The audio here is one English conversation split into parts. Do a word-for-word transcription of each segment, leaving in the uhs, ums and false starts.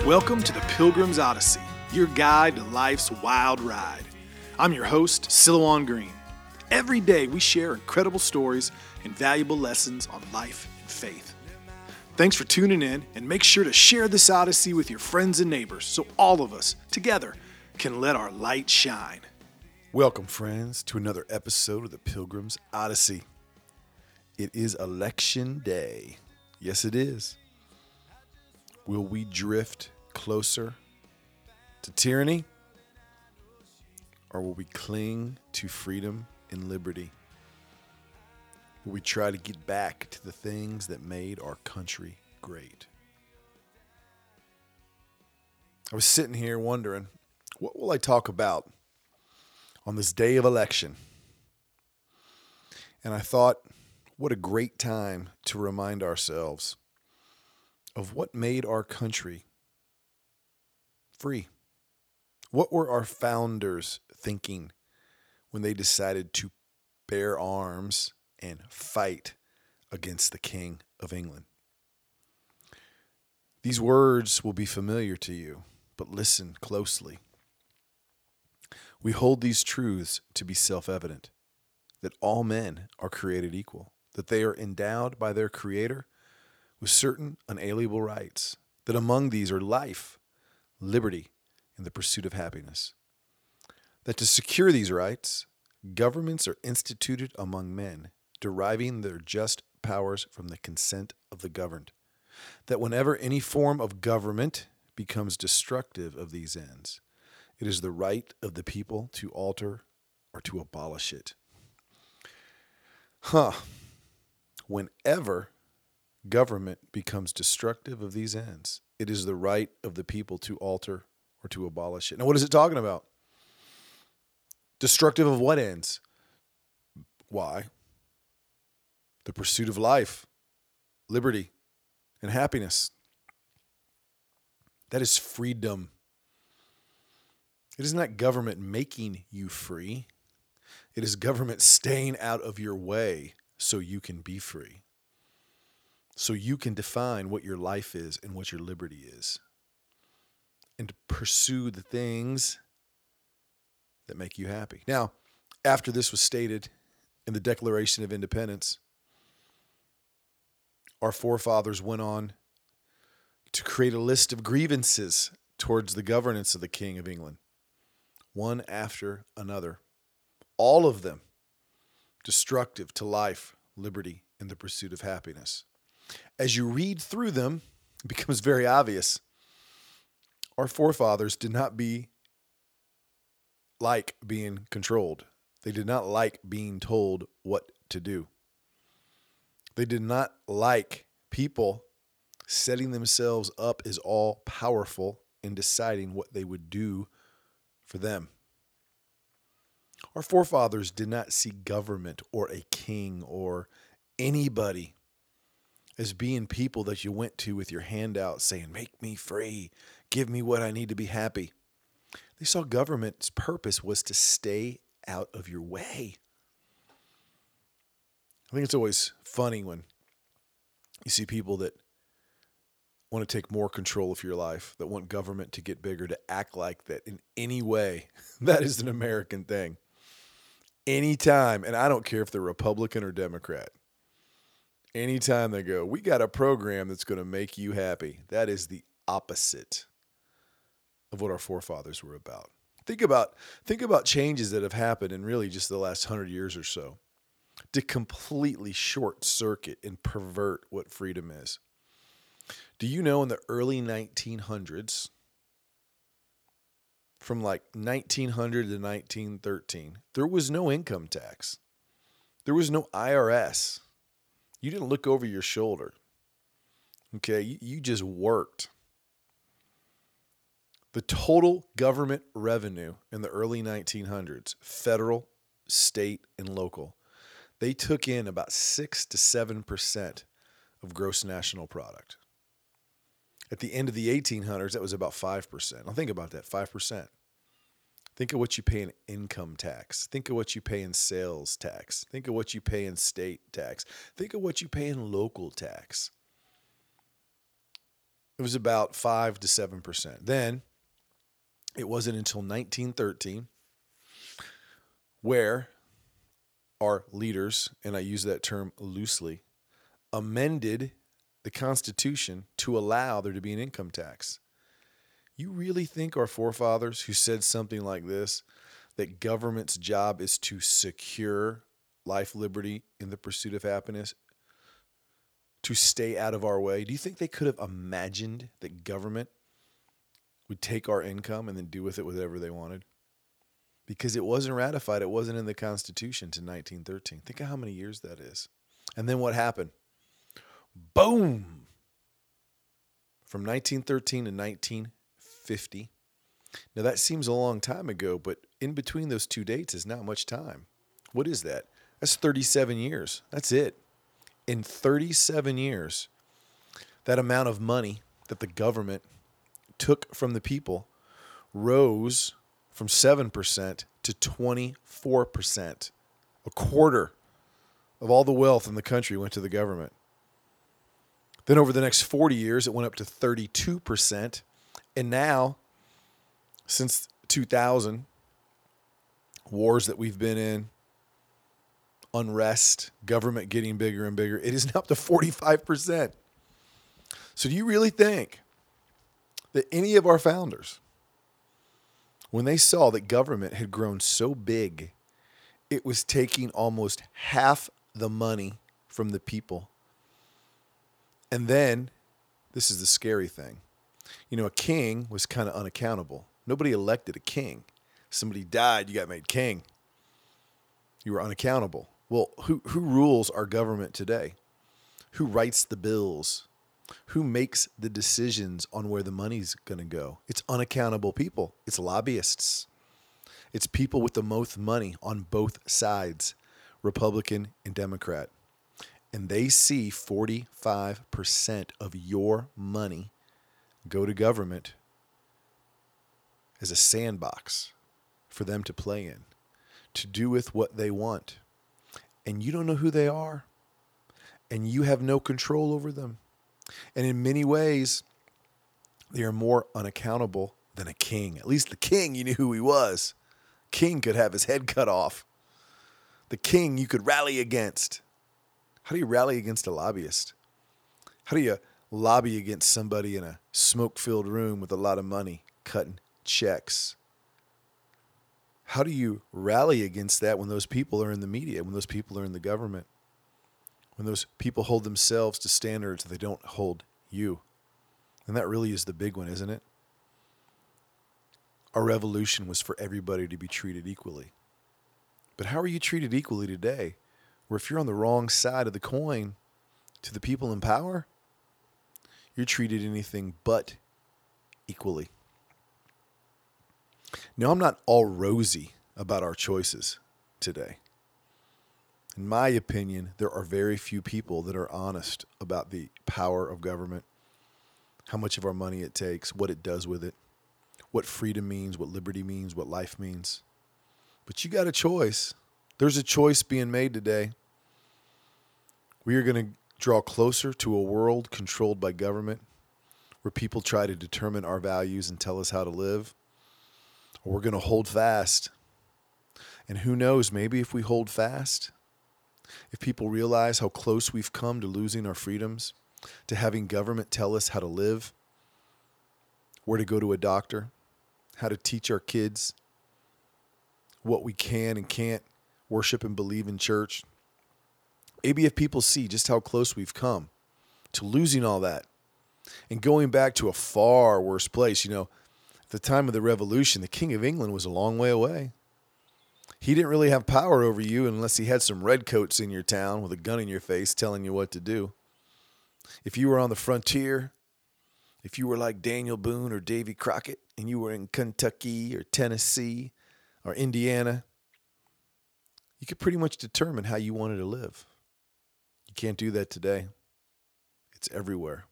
Welcome to the Pilgrim's Odyssey, your guide to life's wild ride. I'm your host, Silouan Green. Every day we share incredible stories and valuable lessons on life and faith. Thanks for tuning in, and make sure to share this Odyssey with your friends and neighbors so all of us, together, can let our light shine. Welcome, friends, to another episode of the Pilgrim's Odyssey. It is election day. Yes, it is. Will we drift closer to tyranny, or will we cling to freedom and liberty? Will we try to get back to the things that made our country great? I was sitting here wondering, what will I talk about on this day of election? And I thought, what a great time to remind ourselves of what made our country free. What were our founders thinking when they decided to bear arms and fight against the King of England? These words will be familiar to you, but listen closely. We hold these truths to be self-evident, that all men are created equal, that they are endowed by their Creator with certain unalienable rights, that among these are life, liberty, and the pursuit of happiness. That to secure these rights, governments are instituted among men, deriving their just powers from the consent of the governed. That whenever any form of government becomes destructive of these ends, it is the right of the people to alter or to abolish it. Huh. Whenever government becomes destructive of these ends, it is the right of the people to alter or to abolish it. Now, what is it talking about? Destructive of what ends? Why? The pursuit of life, liberty, and happiness. That is freedom. It is not government making you free. It is government staying out of your way so you can be free. So you can define what your life is and what your liberty is. And to pursue the things that make you happy. Now, after this was stated in the Declaration of Independence, our forefathers went on to create a list of grievances towards the governance of the King of England, one after another. All of them destructive to life, liberty, and the pursuit of happiness. As you read through them, it becomes very obvious. Our forefathers did not be like being controlled. They did not like being told what to do. They did not like people setting themselves up as all powerful and deciding what they would do for them. Our forefathers did not see government or a king or anybody as being people that you went to with your hand out saying, make me free, give me what I need to be happy. They saw government's purpose was to stay out of your way. I think it's always funny when you see people that want to take more control of your life, that want government to get bigger, to act like that in any way. That is an American thing. Anytime, and I don't care if they're Republican or Democrat, anytime they go, we got a program that's going to make you happy. That is the opposite of what our forefathers were about. Think about, think about changes that have happened in really just the last hundred years or so to completely short circuit and pervert what freedom is. Do you know in the early nineteen hundreds, from like nineteen hundred to nineteen thirteen, there was no income tax. There was no I R S. You didn't look over your shoulder. Okay, you, you just worked. The total government revenue in the early nineteen hundreds, federal, state, and local, they took in about six to seven percent of gross national product. At the end of the eighteen hundreds, that was about five percent. Now think about that, five percent. Think of what you pay in income tax. Think of what you pay in sales tax. Think of what you pay in state tax. Think of what you pay in local tax. It was about five to seven percent. Then it wasn't until nineteen thirteen where our leaders, and I use that term loosely, amended the Constitution to allow there to be an income tax. You really think our forefathers who said something like this, that government's job is to secure life, liberty, in the pursuit of happiness, to stay out of our way, do you think they could have imagined that government would take our income and then do with it whatever they wanted? Because it wasn't ratified. It wasn't in the Constitution to nineteen thirteen. Think of how many years that is. And then what happened? Boom! From nineteen thirteen to nineteen fifty. Now that seems a long time ago, but in between those two dates is not much time. What is that? That's thirty-seven years. That's it. In thirty-seven years, that amount of money that the government took from the people rose from seven percent to twenty-four percent. A quarter of all the wealth in the country went to the government. Then over the next forty years, it went up to thirty-two percent. And now, since two thousand, wars that we've been in, unrest, government getting bigger and bigger, it is now up to forty-five percent. So do you really think that any of our founders, when they saw that government had grown so big, it was taking almost half the money from the people? And then, this is the scary thing. You know, a king was kind of unaccountable. Nobody elected a king. Somebody died, you got made king. You were unaccountable. Well, who who rules our government today? Who writes the bills? Who makes the decisions on where the money's going to go? It's unaccountable people. It's lobbyists. It's people with the most money on both sides, Republican and Democrat. And they see forty-five percent of your money go to government as a sandbox for them to play in, to do with what they want. And you don't know who they are, and you have no control over them. And in many ways, they are more unaccountable than a king. At least the king, you knew who he was. King could have his head cut off. The king you could rally against. How do you rally against a lobbyist? How do you lobby against somebody in a smoke-filled room with a lot of money, cutting checks? How do you rally against that when those people are in the media, when those people are in the government, when those people hold themselves to standards they don't hold you? And that really is the big one, isn't it? Our revolution was for everybody to be treated equally. But how are you treated equally today? Where if you're on the wrong side of the coin to the people in power, you're treated anything but equally. Now, I'm not all rosy about our choices today. In my opinion, there are very few people that are honest about the power of government, how much of our money it takes, what it does with it, what freedom means, what liberty means, what life means. But you got a choice. There's a choice being made today. We are going to draw closer to a world controlled by government where people try to determine our values and tell us how to live. Or we're going to hold fast. And who knows, maybe if we hold fast, if people realize how close we've come to losing our freedoms, to having government tell us how to live, where to go to a doctor, how to teach our kids what we can and can't worship and believe in church. Maybe if people see just how close we've come to losing all that and going back to a far worse place. You know, at the time of the Revolution, the King of England was a long way away. He didn't really have power over you unless he had some redcoats in your town with a gun in your face telling you what to do. If you were on the frontier, if you were like Daniel Boone or Davy Crockett and you were in Kentucky or Tennessee or Indiana, you could pretty much determine how you wanted to live. You can't do that today. It's everywhere.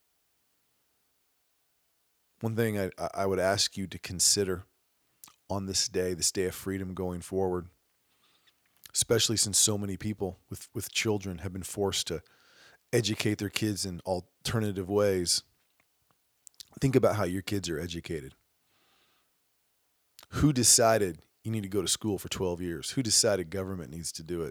One thing I, I would ask you to consider on this day, this day of freedom going forward, especially since so many people with, with children have been forced to educate their kids in alternative ways. Think about how your kids are educated. Who decided you need to go to school for twelve years? Who decided government needs to do it?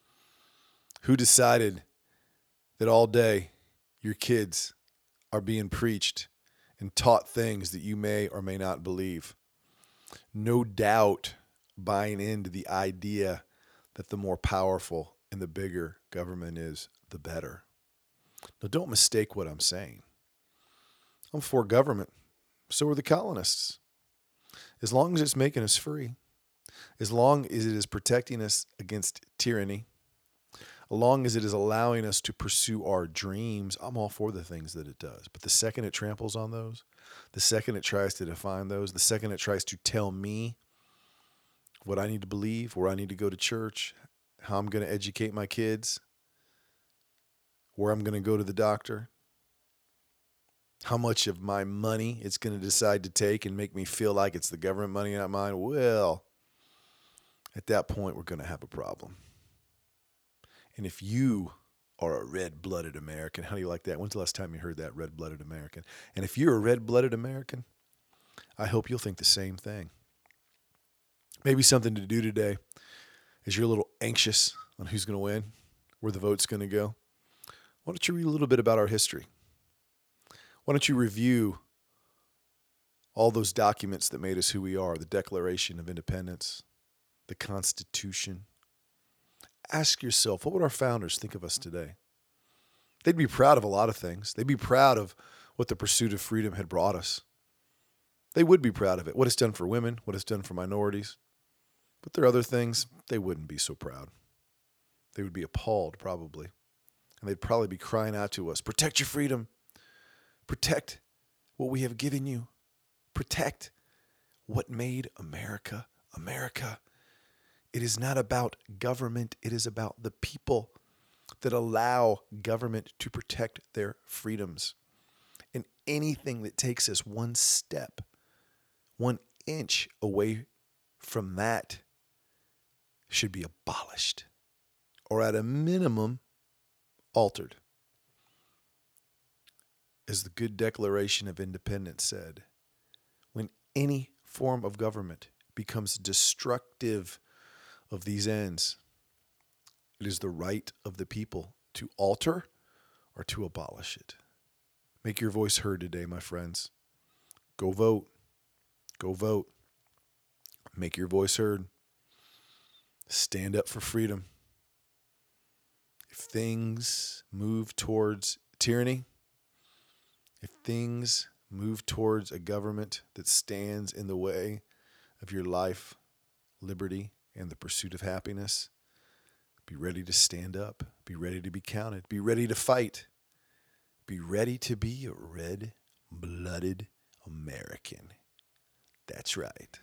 Who decided that all day your kids are being preached and taught things that you may or may not believe? No doubt buying into the idea that the more powerful and the bigger government is, the better. Now, don't mistake what I'm saying. I'm for government. So are the colonists. As long as it's making us free, as long as it is protecting us against tyranny, as long as it is allowing us to pursue our dreams, I'm all for the things that it does. But the second it tramples on those, the second it tries to define those, the second it tries to tell me what I need to believe, where I need to go to church, how I'm going to educate my kids, where I'm going to go to the doctor, how much of my money it's going to decide to take and make me feel like it's the government money, not mine, well, at that point, we're going to have a problem. And if you are a red-blooded American, how do you like that? When's the last time you heard that, red-blooded American? And if you're a red-blooded American, I hope you'll think the same thing. Maybe something to do today is you're a little anxious on who's going to win, where the vote's going to go. Why don't you read a little bit about our history? Why don't you review all those documents that made us who we are, the Declaration of Independence, the Constitution? Ask yourself, what would our founders think of us today? They'd be proud of a lot of things. They'd be proud of what the pursuit of freedom had brought us. They would be proud of it, what it's done for women, what it's done for minorities. But there are other things they wouldn't be so proud. They would be appalled, probably. And they'd probably be crying out to us, protect your freedom. Protect what we have given you. Protect what made America America. It is not about government. It is about the people that allow government to protect their freedoms. And anything that takes us one step, one inch away from that should be abolished, or at a minimum, altered. As the good Declaration of Independence said, when any form of government becomes destructive of these ends, it is the right of the people to alter or to abolish it. Make your voice heard today, my friends. Go vote. Go vote. Make your voice heard. Stand up for freedom. If things move towards tyranny, if things move towards a government that stands in the way of your life, liberty, and the pursuit of happiness, be ready to stand up. Be ready to be counted. Be ready to fight. Be ready to be a red-blooded American. That's right.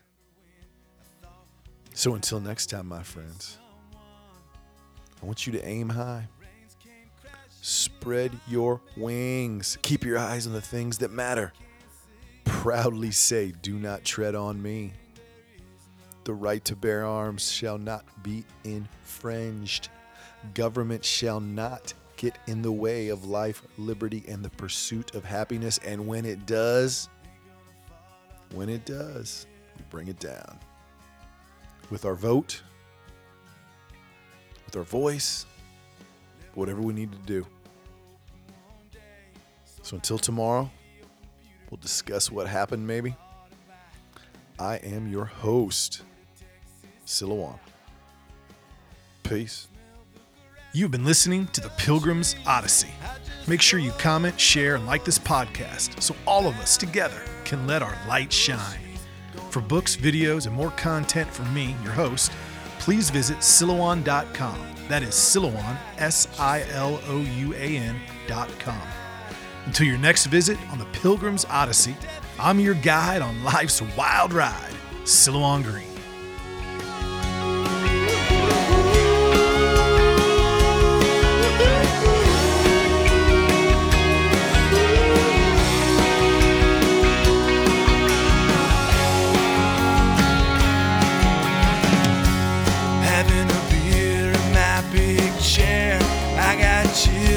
So until next time, my friends, I want you to aim high. Spread your wings. Keep your eyes on the things that matter. Proudly say, do not tread on me. The right to bear arms shall not be infringed. Government shall not get in the way of life, liberty, and the pursuit of happiness. And when it does, when it does, we bring it down. With our vote, with our voice, whatever we need to do. So until tomorrow, we'll discuss what happened maybe. I am your host, Silouan. Peace. You've been listening to The Pilgrim's Odyssey. Make sure you comment, share, and like this podcast so all of us together can let our light shine. For books, videos, and more content from me, your host, please visit Silouan dot com. That is Silouan, S I L O U A N dot com. Until your next visit on The Pilgrim's Odyssey, I'm your guide on life's wild ride, Silouan Green. Having a beer in my big chair, I got you